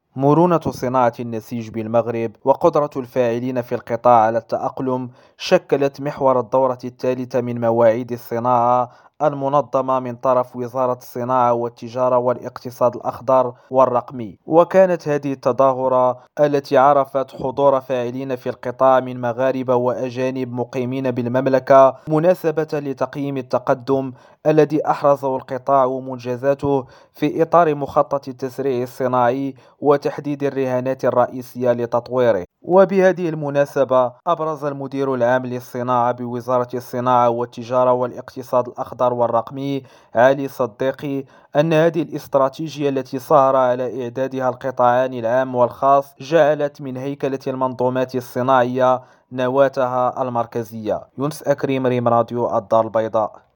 مرونة صناعة النسيج بالمغرب وقدرة الفاعلين في القطاع على التأقلم شكلت محور الدورة الثالثة من مواعيد الصناعة المنظمة من طرف وزارة الصناعة والتجارة والاقتصاد الأخضر والرقمي. وكانت هذه التظاهرة التي عرفت حضور فاعلين في القطاع من مغاربة وأجانب مقيمين بالمملكة مناسبة لتقييم التقدم الذي أحرزه القطاع ومنجزاته في إطار مخطط التسريع الصناعي وتحديد الرهانات الرئيسية لتطويره. وبهذه المناسبة أبرز المدير العام للصناعة بوزارة الصناعة والتجارة والاقتصاد الأخضر والرقمي علي صديقي أن هذه الاستراتيجية التي سهر على إعدادها القطاعان العام والخاص جعلت من هيكلة المنظومات الصناعية نواتها المركزية. يونس أكريم، ريم راديو الدار البيضاء.